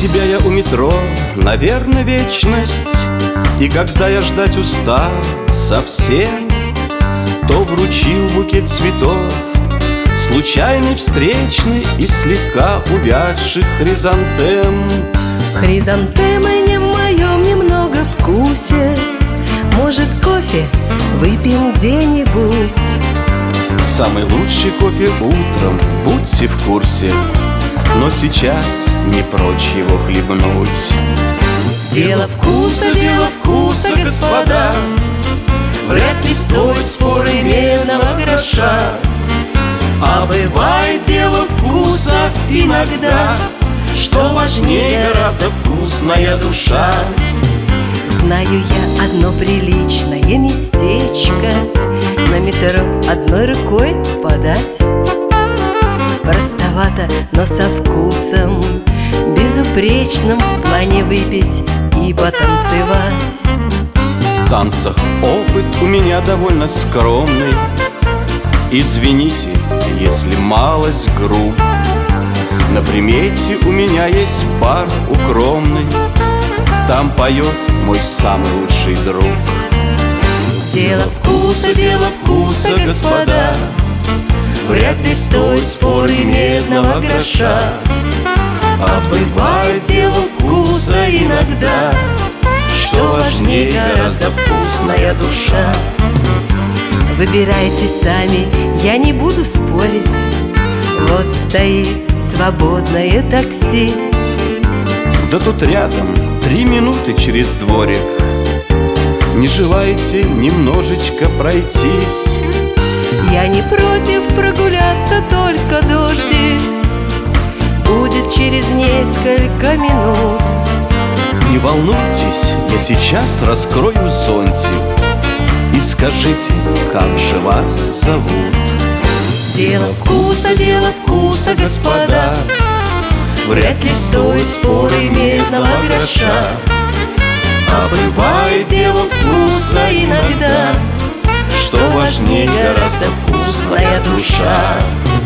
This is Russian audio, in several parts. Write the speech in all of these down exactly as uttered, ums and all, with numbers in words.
тебя я у метро, наверное, вечность. И когда я ждать устал совсем, то вручил букет цветов, случайный, встречный и слегка увядших хризантем. Хризантемы не в моем немного вкусе. Может, кофе выпьем где-нибудь? Самый лучший кофе утром, будьте в курсе, но сейчас не прочь его хлебнуть. Дело вкуса, дело вкуса, господа. Вряд ли стоит споры медного гроша. А бывает дело вкуса иногда, что важнее гораздо вкусная душа. Знаю я одно приличное местечко, на метро одной рукой подать. Простовато, но со вкусом, безупречным в плане выпить и потанцевать. В танцах опыт у меня довольно скромный. Извините, если малость груб. На примете у меня есть бар укромный, там поет мой самый лучший друг. Дело вкуса, дело вкуса, господа. Вряд ли стоит споры медного гроша. А бывает дело вкуса иногда, что важнее гораздо вкусная душа. Выбирайте сами, я не буду спорить. Вот стоит свободное такси. Да тут рядом, три минуты через дворик. Не желаете немножечко пройтись? Я не против прогуляться, только дождик будет через несколько минут. Не волнуйтесь, я сейчас раскрою зонтик. И скажите, как же вас зовут? Дело вкуса, дело вкуса, господа. Вряд ли стоит споры медного гроша. А бывает дело вкуса иногда, что важнее гораздо вкусная душа.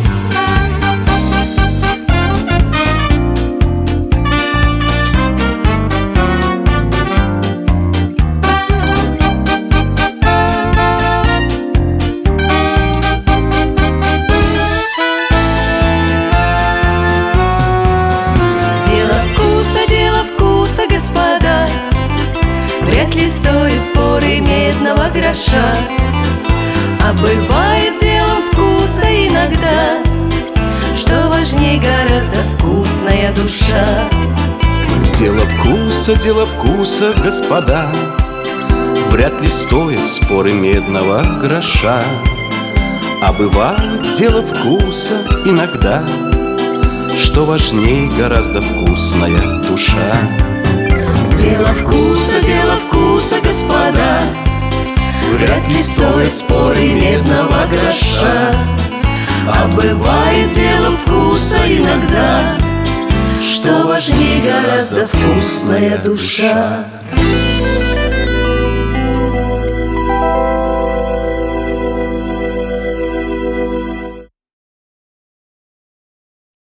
Господа, вряд ли стоит споры медного гроша. А бывает дело вкуса иногда, что важнее гораздо вкусная душа. Дело вкуса, дело вкуса, господа. Вряд ли стоят споры медного гроша. А бывает дело вкуса иногда, что важнее гораздо вкусная душа. Дело вкуса, дело вкуса, господа. Вряд ли стоит споры медного гроша. А бывает дело вкуса иногда, что важнее гораздо вкусная душа.